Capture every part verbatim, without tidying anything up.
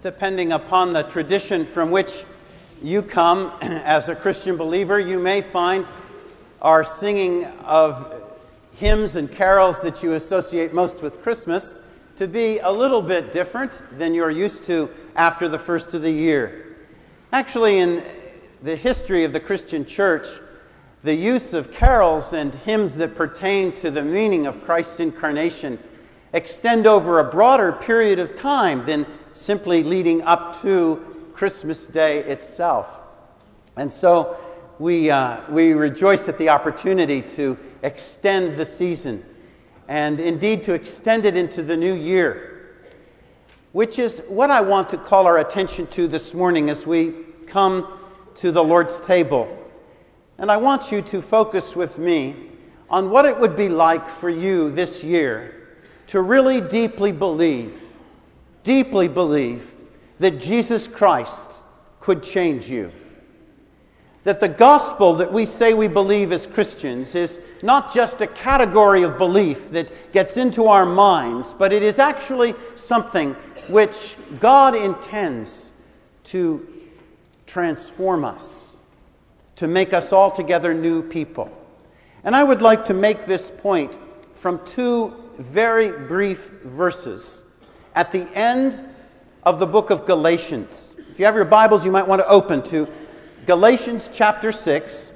depending upon the tradition from which you come as a Christian believer, you may find our singing of hymns and carols that you associate most with Christmas to be a little bit different than you're used to after the first of the year. Actually, in the history of the Christian church, the use of carols and hymns that pertain to the meaning of Christ's incarnation extend over a broader period of time than simply leading up to Christmas Day itself. And so we uh, we rejoice at the opportunity to extend the season, and indeed to extend it into the new year, which is what I want to call our attention to this morning as we come to the Lord's table. And I want you to focus with me on what it would be like for you this year to really deeply believe, deeply believe that Jesus Christ could change you. That the gospel that we say we believe as Christians is not just a category of belief that gets into our minds, but it is actually something which God intends to transform us, to make us altogether new people. And I would like to make this point from two very brief verses at the end of the book of Galatians. If you have your Bibles, you might want to open to Galatians chapter six,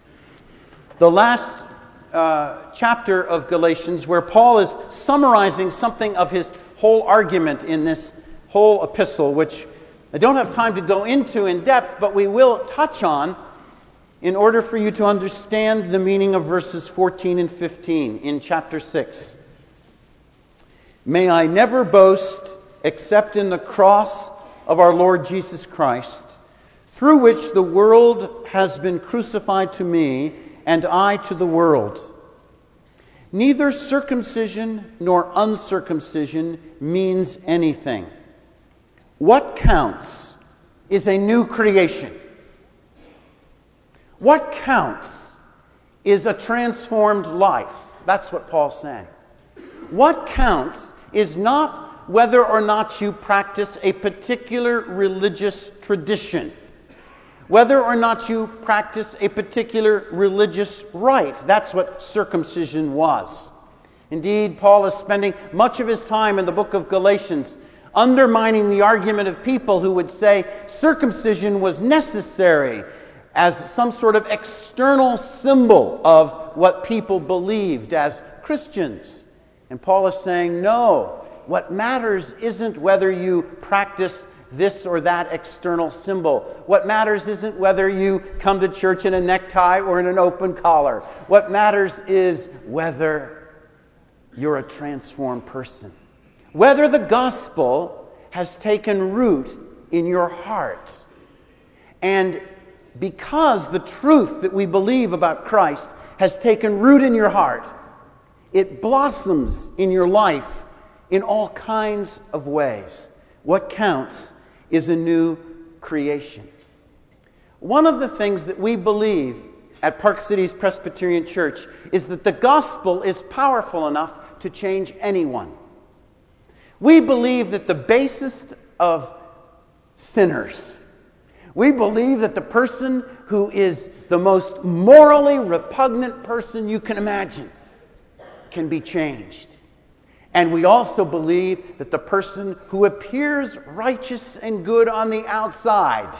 the last uh, chapter of Galatians, where Paul is summarizing something of his whole argument in this whole epistle, which I don't have time to go into in depth, but we will touch on in order for you to understand the meaning of verses fourteen and fifteen in chapter six. May I never boast except in the cross of our Lord Jesus Christ, through which the world has been crucified to me, and I to the world. Neither circumcision nor uncircumcision means anything. What counts is a new creation. What counts is a transformed life. That's what Paul's saying. What counts is not whether or not you practice a particular religious tradition, whether or not you practice a particular religious rite. That's what circumcision was. Indeed, Paul is spending much of his time in the book of Galatians undermining the argument of people who would say circumcision was necessary as some sort of external symbol of what people believed as Christians. And Paul is saying, no, what matters isn't whether you practice this or that external symbol. What matters isn't whether you come to church in a necktie or in an open collar. What matters is whether you're a transformed person. Whether the gospel has taken root in your heart. And because the truth that we believe about Christ has taken root in your heart, it blossoms in your life in all kinds of ways. What counts is a new creation. One of the things that we believe at Park Cities Presbyterian Church is that the gospel is powerful enough to change anyone. We believe that the basest of sinners, we believe that the person who is the most morally repugnant person you can imagine can be changed. And we also believe that the person who appears righteous and good on the outside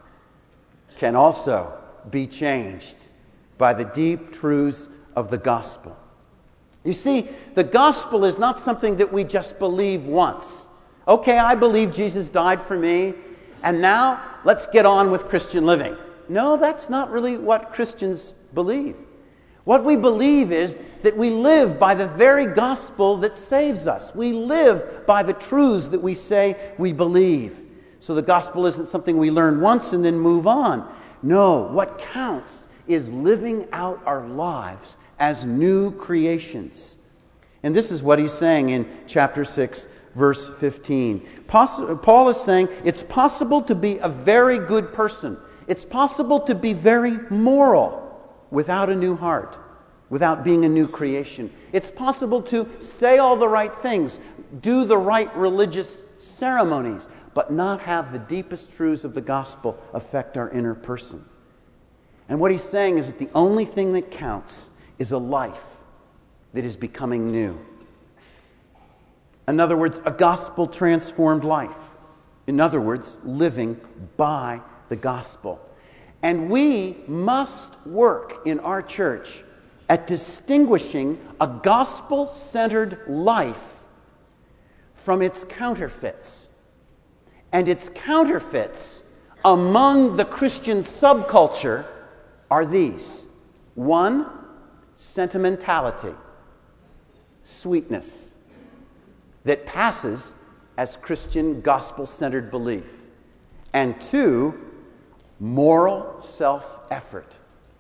can also be changed by the deep truths of the gospel. You see, the gospel is not something that we just believe once. Okay, I believe Jesus died for me, and now let's get on with Christian living. No, that's not really what Christians believe. What we believe is that we live by the very gospel that saves us. We live by the truths that we say we believe. So the gospel isn't something we learn once and then move on. No, what counts is living out our lives as new creations. And this is what he's saying in chapter six, verse fifteen. Paul is saying it's possible to be a very good person. It's possible to be very moral without a new heart, without being a new creation. It's possible to say all the right things, do the right religious ceremonies, but not have the deepest truths of the gospel affect our inner person. And what he's saying is that the only thing that counts is a life that is becoming new. In other words, a gospel-transformed life. In other words, living by the gospel. And we must work in our church at distinguishing a gospel-centered life from its counterfeits. And its counterfeits among the Christian subculture are these. One, sentimentality, sweetness, that passes as Christian gospel-centered belief. And two, moral self-effort.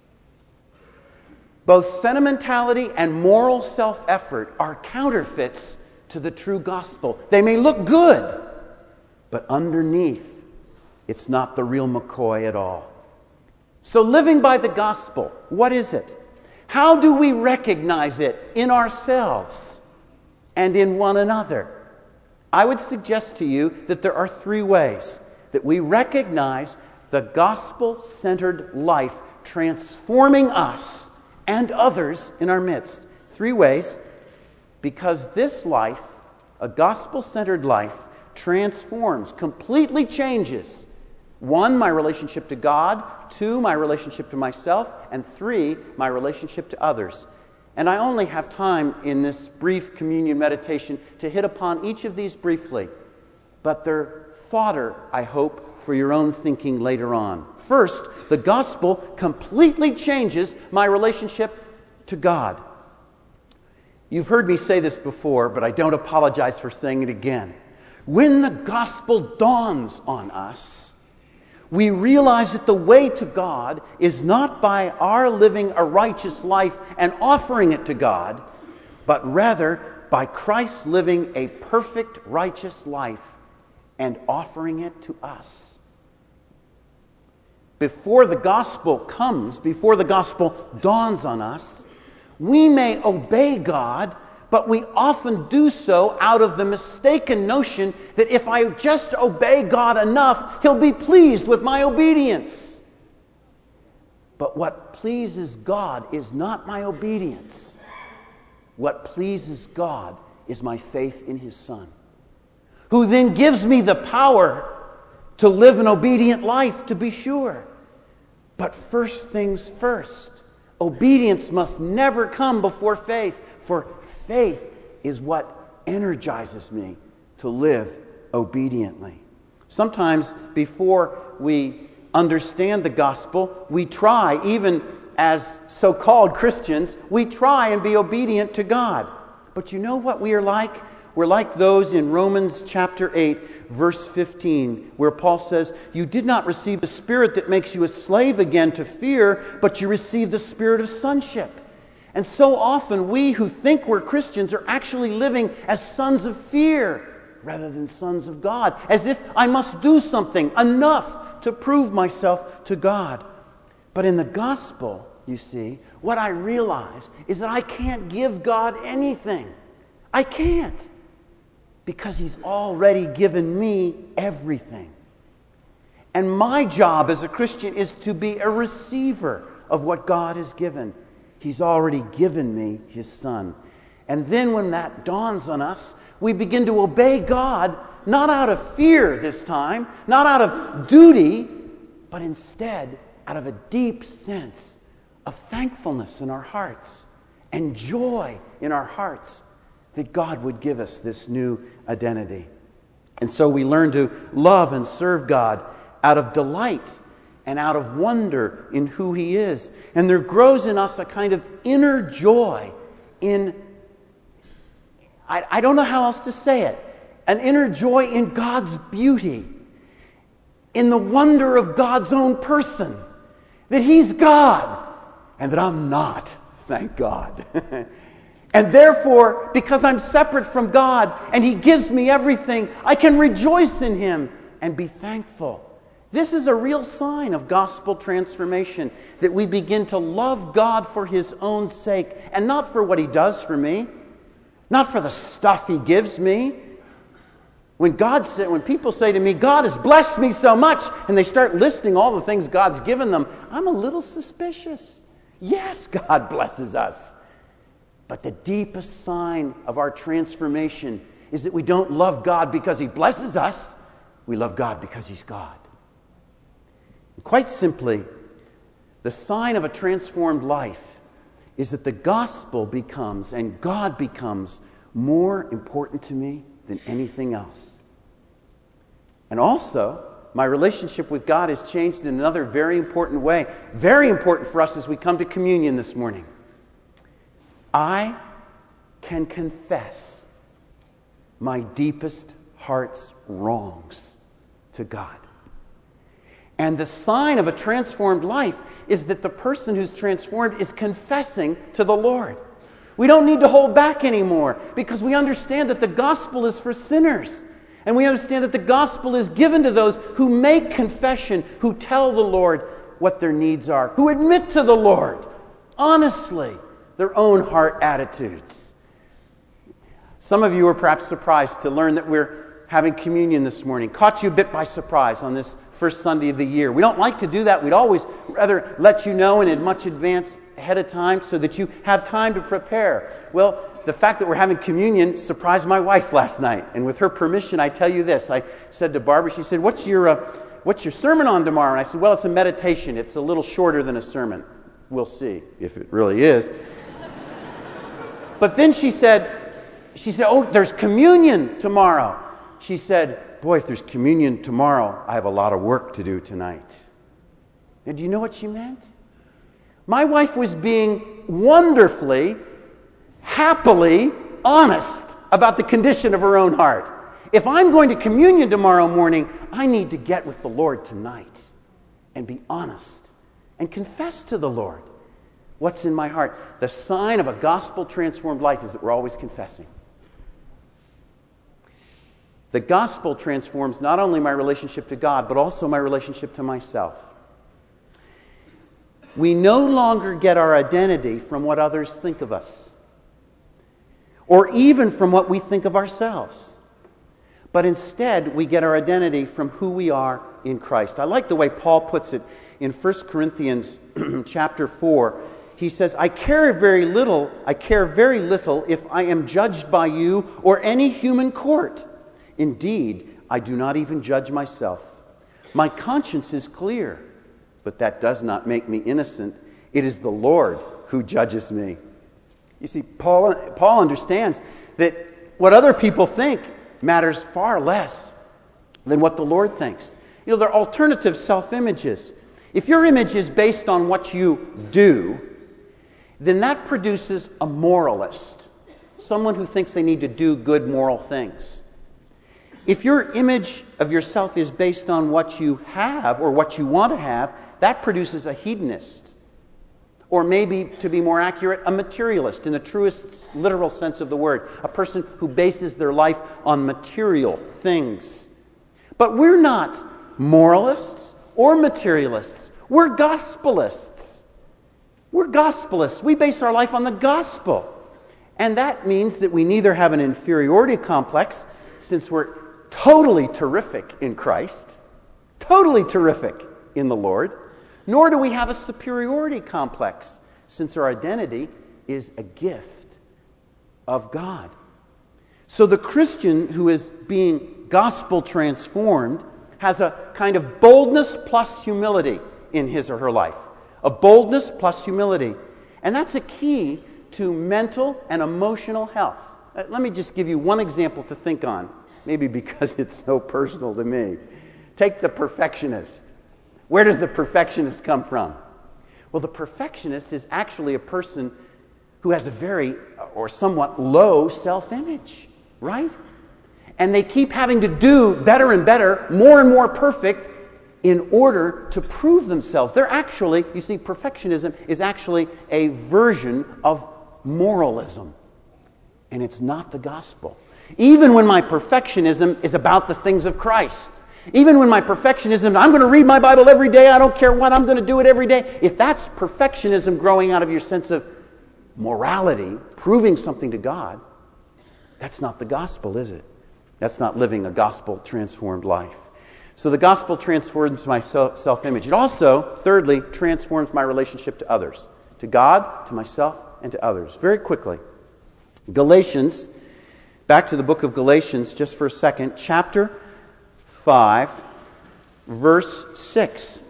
Both sentimentality and moral self-effort are counterfeits to the true gospel. They may look good, but underneath, it's not the real McCoy at all. So living by the gospel, what is it? How do we recognize it in ourselves and in one another? I would suggest to you that there are three ways that we recognize the gospel-centered life transforming us and others in our midst. Three ways, because this life, a gospel-centered life, transforms, completely changes. One, my relationship to God. Two, my relationship to myself. And three, my relationship to others. And I only have time in this brief communion meditation to hit upon each of these briefly. But they're fodder, I hope, for your own thinking later on. First, the gospel completely changes my relationship to God. You've heard me say this before, but I don't apologize for saying it again. When the gospel dawns on us, we realize that the way to God is not by our living a righteous life and offering it to God, but rather by Christ living a perfect righteous life and offering it to us. Before the gospel comes, before the gospel dawns on us, we may obey God, but we often do so out of the mistaken notion that if I just obey God enough, He'll be pleased with my obedience. But what pleases God is not my obedience. What pleases God is my faith in His Son, who then gives me the power to live an obedient life, to be sure. But first things first, obedience must never come before faith, for faith is what energizes me to live obediently. Sometimes before we understand the gospel, we try, even as so-called Christians, we try and be obedient to God. But you know what we are like? We're like those in Romans chapter eight, verse fifteen, where Paul says, "You did not receive the spirit that makes you a slave again to fear, but you received the spirit of sonship." And so often we who think we're Christians are actually living as sons of fear rather than sons of God, as if I must do something, enough to prove myself to God. But in the gospel, you see, what I realize is that I can't give God anything. I can't. Because He's already given me everything. And my job as a Christian is to be a receiver of what God has given. He's already given me His Son. And then when that dawns on us, we begin to obey God, not out of fear this time, not out of duty, but instead out of a deep sense of thankfulness in our hearts and joy in our hearts that God would give us this new identity. And so we learn to love and serve God out of delight and out of wonder in who He is. And there grows in us a kind of inner joy in, I, I don't know how else to say it, an inner joy in God's beauty, in the wonder of God's own person, that He's God and that I'm not, thank God. And therefore, because I'm separate from God and He gives me everything, I can rejoice in Him and be thankful. This is a real sign of gospel transformation, that we begin to love God for His own sake and not for what He does for me, not for the stuff He gives me, When God said, when people say to me, God has blessed me so much, and they start listing all the things God's given them, I'm a little suspicious. Yes, God blesses us. But the deepest sign of our transformation is that we don't love God because He blesses us. We love God because He's God. Quite simply, the sign of a transformed life is that the gospel becomes, and God becomes, more important to me than anything else. And also, my relationship with God has changed in another very important way. Very important for us as we come to communion this morning. I can confess my deepest heart's wrongs to God. And the sign of a transformed life is that the person who's transformed is confessing to the Lord. We don't need to hold back anymore because we understand that the gospel is for sinners. And we understand that the gospel is given to those who make confession, who tell the Lord what their needs are, who admit to the Lord, honestly, their own heart attitudes. Some of you are perhaps surprised to learn that we're having communion this morning. Caught you a bit by surprise on this first Sunday of the year. We don't like to do that. We'd always rather let you know in much advance ahead of time so that you have time to prepare. Well, the fact that we're having communion surprised my wife last night. And with her permission, I tell you this. I said to Barbara, she said, what's your, uh, what's your sermon on tomorrow? And I said, well, it's a meditation. It's a little shorter than a sermon. We'll see if it really is. But then she said, she said, oh, there's communion tomorrow. She said, boy, if there's communion tomorrow, I have a lot of work to do tonight. And do you know what she meant? My wife was being wonderfully, happily honest about the condition of her own heart. If I'm going to communion tomorrow morning, I need to get with the Lord tonight and be honest and confess to the Lord what's in my heart. The sign of a gospel-transformed life is that we're always confessing. The gospel transforms not only my relationship to God, but also my relationship to myself. We no longer get our identity from what others think of us, or even from what we think of ourselves. But instead, we get our identity from who we are in Christ. I like the way Paul puts it in First Corinthians chapter four. He says, I care very little, I care very little if I am judged by you or any human court. Indeed, I do not even judge myself. My conscience is clear, but that does not make me innocent. It is the Lord who judges me. You see, Paul, Paul understands that what other people think matters far less than what the Lord thinks. You know, there are alternative self-images. If your image is based on what you do, then that produces a moralist, someone who thinks they need to do good moral things. If your image of yourself is based on what you have or what you want to have, that produces a hedonist. Or maybe, to be more accurate, a materialist in the truest literal sense of the word. A person who bases their life on material things. But we're not moralists or materialists. We're gospelists. We're gospelists. We base our life on the gospel. And that means that we neither have an inferiority complex, since we're totally terrific in Christ, totally terrific in the Lord, nor do we have a superiority complex, since our identity is a gift of God. So the Christian who is being gospel transformed has a kind of boldness plus humility in his or her life. A boldness plus humility. And that's a key to mental and emotional health. Uh, let me just give you one example to think on. Maybe because it's so personal to me. Take the perfectionist. Where does the perfectionist come from? Well, the perfectionist is actually a person who has a very, or somewhat low self-image, right? And they keep having to do better and better, more and more perfect, in order to prove themselves. They're actually, you see, perfectionism is actually a version of moralism. And it's not the gospel. Even when my perfectionism is about the things of Christ. Even when my perfectionism, I'm going to read my Bible every day, I don't care what, I'm going to do it every day. If that's perfectionism growing out of your sense of morality, proving something to God, that's not the gospel, is it? That's not living a gospel-transformed life. So the gospel transforms my self-image. It also, thirdly, transforms my relationship to others. To God, to myself, and to others. Very quickly. Galatians, back to the book of Galatians just for a second. Chapter five, verse six.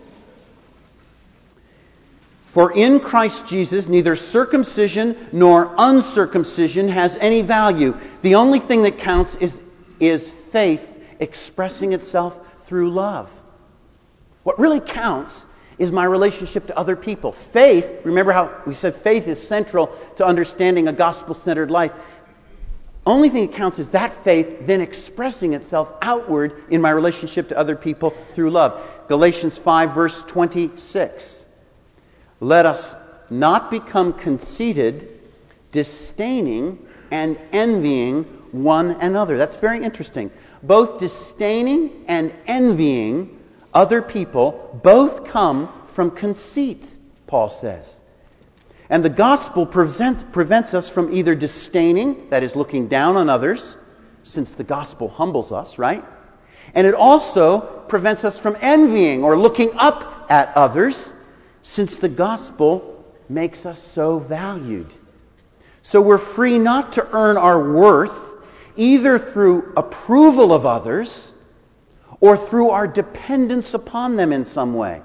For in Christ Jesus neither circumcision nor uncircumcision has any value. The only thing that counts is, is faith expressing itself through love. What really counts is my relationship to other people. Faith, remember how we said faith is central to understanding a gospel-centered life. Only thing that counts is that faith then expressing itself outward in my relationship to other people through love. Galatians five, verse twenty-six. Let us not become conceited, disdaining and envying one another. That's very interesting. Both disdaining and envying other people both come from conceit, Paul says. And the gospel prevents, prevents us from either disdaining, that is looking down on others, since the gospel humbles us, right? And it also prevents us from envying or looking up at others, since the gospel makes us so valued. So we're free not to earn our worth either through approval of others or through our dependence upon them in some way,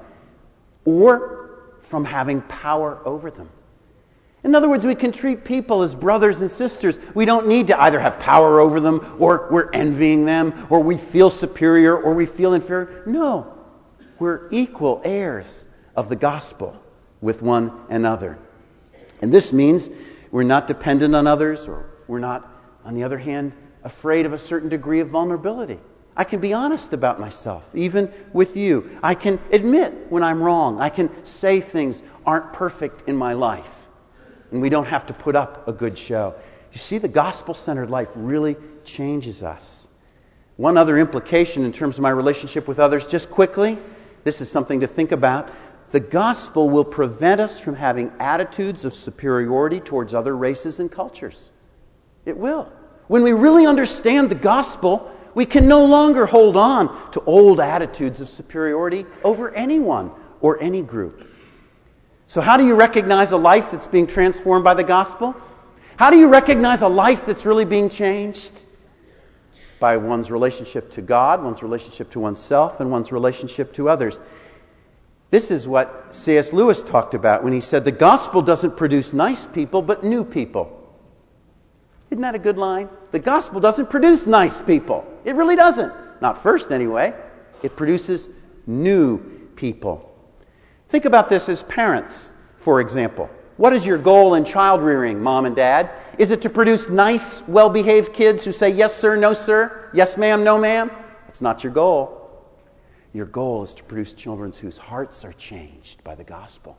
or from having power over them. In other words, we can treat people as brothers and sisters. We don't need to either have power over them, or we're envying them, or we feel superior, or we feel inferior. No, we're equal heirs of the gospel with one another. And this means we're not dependent on others, or we're not, on the other hand, afraid of a certain degree of vulnerability. I can be honest about myself, even with you. I can admit when I'm wrong. I can say things aren't perfect in my life. And we don't have to put up a good show. You see, the gospel-centered life really changes us. One other implication in terms of my relationship with others, just quickly, this is something to think about. The gospel will prevent us from having attitudes of superiority towards other races and cultures. It will. When we really understand the gospel, we can no longer hold on to old attitudes of superiority over anyone or any group. So how do you recognize a life that's being transformed by the gospel? How do you recognize a life that's really being changed? By one's relationship to God, one's relationship to oneself, and one's relationship to others. This is what C S Lewis talked about when he said, the gospel doesn't produce nice people, but new people. Isn't that a good line? The gospel doesn't produce nice people. It really doesn't. Not first, anyway. It produces new people. Think about this as parents, for example. What is your goal in child rearing, mom and dad? Is it to produce nice, well-behaved kids who say, yes, sir, no, sir, yes, ma'am, no, ma'am? That's not your goal. Your goal is to produce children whose hearts are changed by the gospel.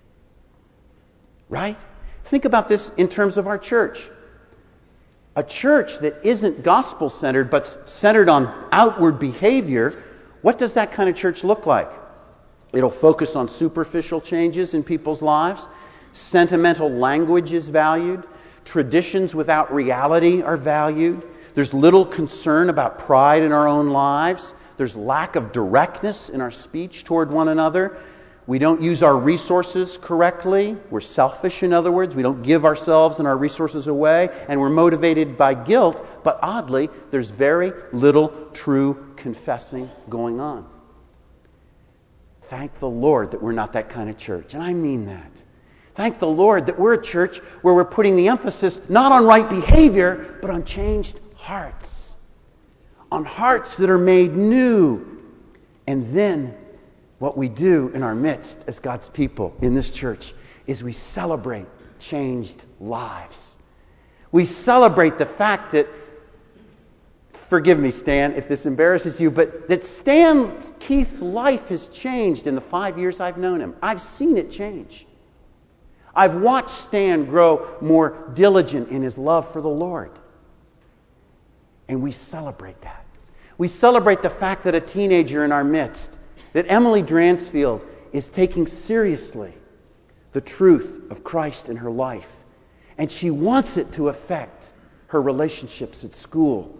Right? Think about this in terms of our church. A church that isn't gospel-centered but centered on outward behavior, what does that kind of church look like? It'll focus on superficial changes in people's lives. Sentimental language is valued. Traditions without reality are valued. There's little concern about pride in our own lives. There's lack of directness in our speech toward one another. We don't use our resources correctly. We're selfish, in other words. We don't give ourselves and our resources away. And we're motivated by guilt. But oddly, there's very little true confessing going on. Thank the Lord that we're not that kind of church. And I mean that. Thank the Lord that we're a church where we're putting the emphasis not on right behavior, but on changed hearts. On hearts that are made new. And then what we do in our midst as God's people in this church is we celebrate changed lives. We celebrate the fact that, forgive me, Stan, if this embarrasses you, but that Stan Keith's life has changed in the five years I've known him. I've seen it change. I've watched Stan grow more diligent in his love for the Lord. And we celebrate that. We celebrate the fact that a teenager in our midst, that Emily Dransfield is taking seriously the truth of Christ in her life. And she wants it to affect her relationships at school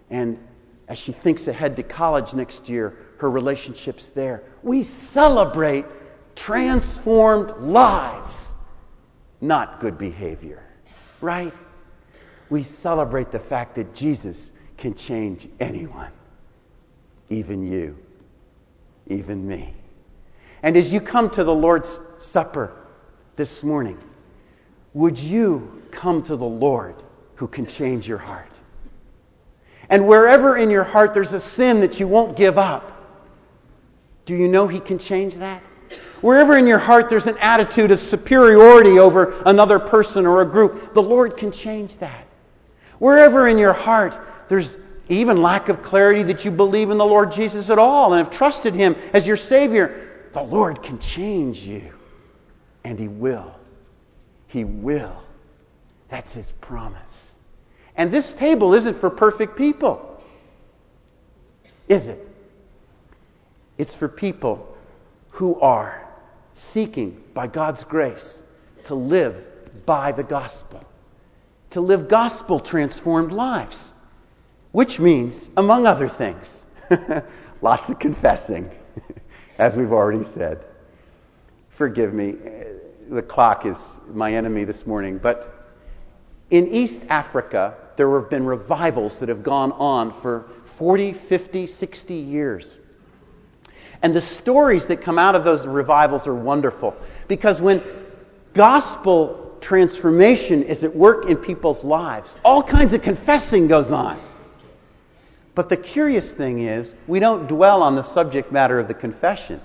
And as she thinks ahead to college next year, her relationships there. We celebrate transformed lives, not good behavior, right? We celebrate the fact that Jesus can change anyone, even you, even me. And as you come to the Lord's Supper this morning, would you come to the Lord who can change your heart? And wherever in your heart there's a sin that you won't give up, do you know He can change that? Wherever in your heart there's an attitude of superiority over another person or a group, the Lord can change that. Wherever in your heart there's even lack of clarity that you believe in the Lord Jesus at all and have trusted Him as your Savior, the Lord can change you. And He will. He will. That's His promise. And this table isn't for perfect people, is it? It's for people who are seeking, by God's grace, to live by the gospel. To live gospel-transformed lives. Which means, among other things, lots of confessing, as we've already said. Forgive me, the clock is my enemy this morning, but in East Africa, there have been revivals that have gone on for forty, fifty, sixty years. And the stories that come out of those revivals are wonderful, because when gospel transformation is at work in people's lives, all kinds of confessing goes on. But the curious thing is, we don't dwell on the subject matter of the confession.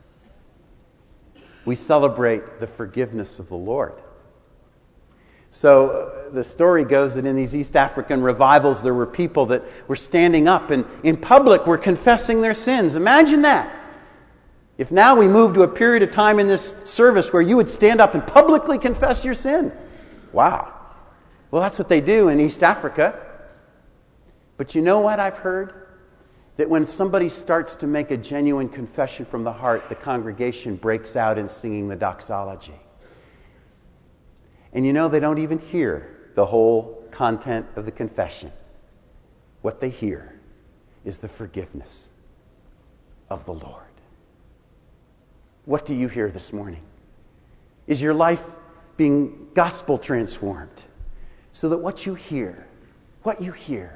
We celebrate the forgiveness of the Lord. So uh, the story goes that in these East African revivals, there were people that were standing up and in public were confessing their sins. Imagine that. If now we move to a period of time in this service where you would stand up and publicly confess your sin. Wow. Well, that's what they do in East Africa. But you know what I've heard? That when somebody starts to make a genuine confession from the heart, the congregation breaks out in singing the doxology. And you know, they don't even hear the whole content of the confession. What they hear is the forgiveness of the Lord. What do you hear this morning? Is your life being gospel transformed so that what you hear, what you hear,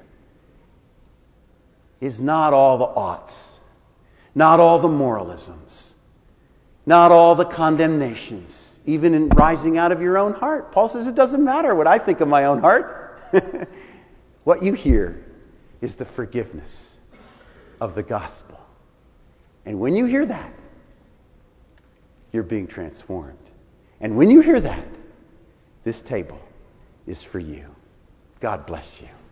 is not all the oughts, not all the moralisms, not all the condemnations, even in rising out of your own heart. Paul says it doesn't matter what I think of my own heart. What you hear is the forgiveness of the gospel. And when you hear that, you're being transformed. And when you hear that, this table is for you. God bless you.